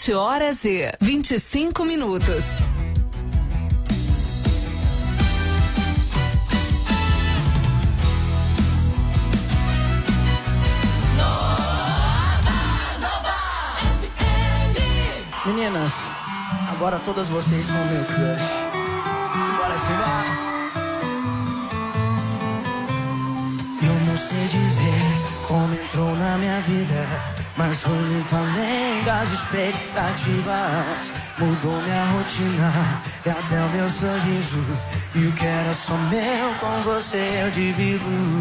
7h25. Meninas, agora todas vocês são meu crush. Bora se vai. Eu não sei dizer como entrou na minha vida, mas foi muito além das expectativas. Mudou minha rotina e até o meu sorriso. E o que era só meu com você eu divido.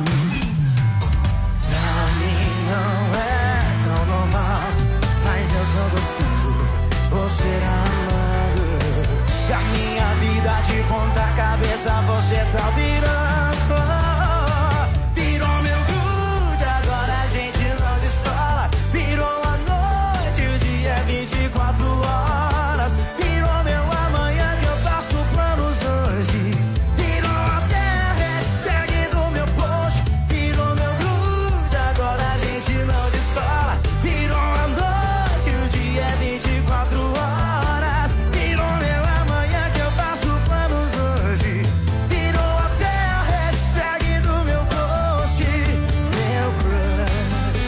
Pra mim não é tão normal, mas eu tô gostando. Você amando. E a minha vida de ponta cabeça você tá virando. Virou meu grude, agora a gente não descola. Virou a noite, o dia é 24 horas. Virou meu amanhã que eu faço planos hoje. Virou até a hashtag do meu post. Virou meu grude, agora a gente não descola. Virou a noite, o dia é 24 horas. Virou meu amanhã que eu faço planos hoje. Virou até a hashtag do meu post. Meu crush.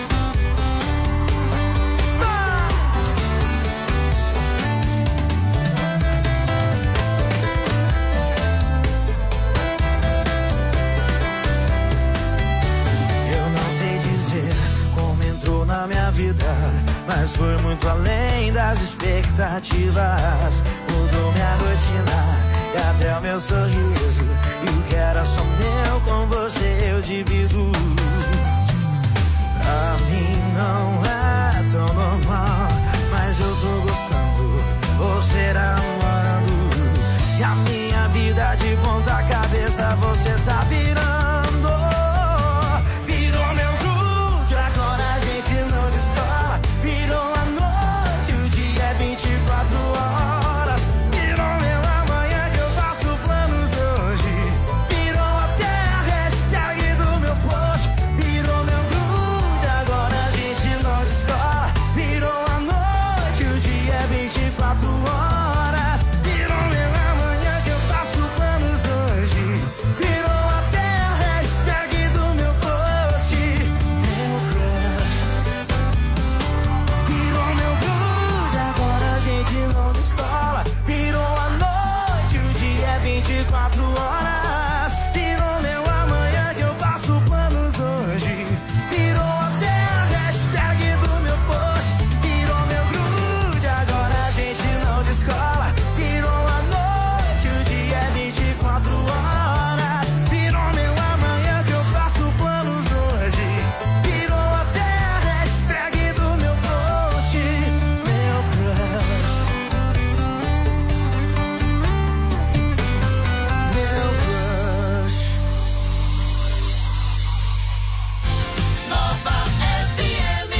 Eu não sei dizer como entrou na minha vida, mas foi muito além das expectativas. Mudou minha rotina e até o meu sorriso. E o que era só meu com você eu divido. Pra mim não é tão normal, mas eu tô gostando. Você amando. E a minha vida de ponta cabeça você tá virando. Virou meu grude, agora a gente não descola. Virou a noite, o dia é 24 horas. Virou meu amanhã que eu faço planos hoje. Virou até a hashtag do meu post. Virou meu grude, agora a gente não descola. Virou a noite, o dia é 24 horas. Virou meu amanhã que eu faço planos hoje. Virou até a hashtag do meu post. Meu crush. Virou meu grude, agora a gente não descola. Virou a noite, o dia é 24 horas. Virou meu amanhã que eu faço planos hoje. Virou até a hashtag do meu post. Virou meu grude, agora a gente não descola. Virou a noite, o dia é 24 horas. Virou meu amanhã que eu faço planos hoje. Virou até a hashtag do meu post. Meu crush. Meu crush. Nova FM.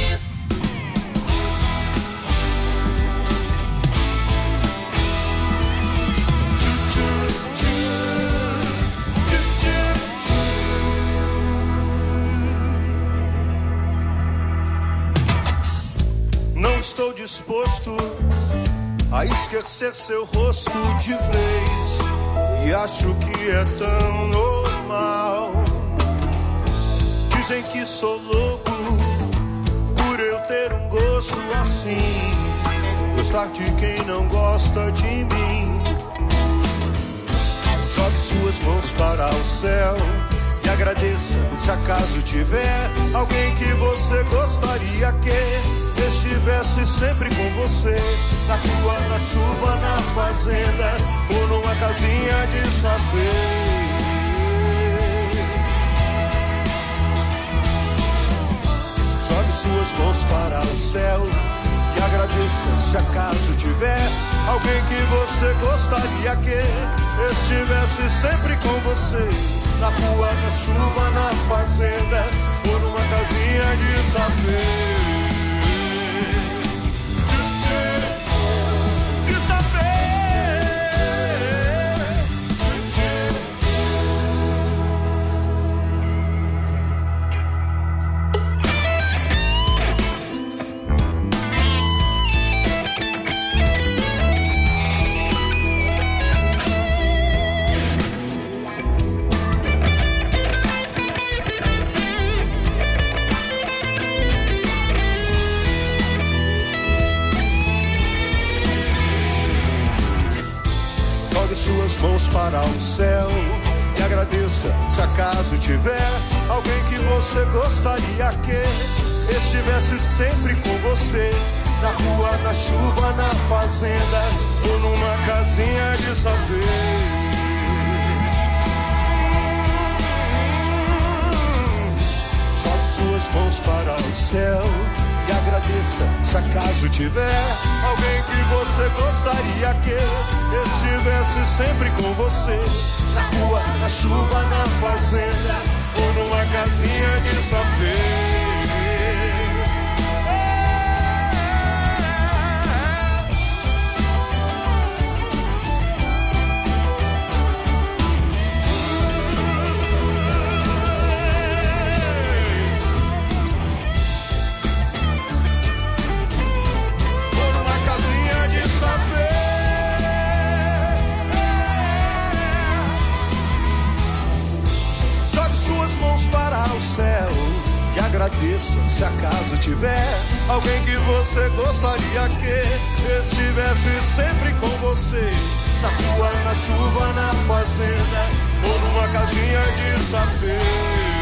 Não estou disposto a esquecer seu rosto de vez. E acho que é tão normal. Dizem que sou louco por eu ter um gosto assim. Gostar de quem não gosta de mim. Jogue suas mãos para o céu e agradeça se acaso tiver alguém que você gostaria que estivesse sempre com você. Na rua, na chuva, na fazenda ou numa casinha de sapê. Jogue suas mãos para o céu e agradeça se acaso tiver alguém que você gostaria que estivesse sempre com você. Na rua, na chuva, na fazenda ou numa casinha de sapê. De sapê. acaso tiver alguém que você gostaria que estivesse sempre com você, na rua, na chuva, na fazenda ou numa casinha de saber. Suas mãos para o céu e agradeça se acaso tiver alguém que você gostaria que estivesse sempre com você, na rua, na chuva, na fazenda ou numa casinha de saber. Agradeça se acaso tiver alguém que você gostaria que estivesse sempre com você, na rua, na chuva, na fazenda ou numa casinha de saber.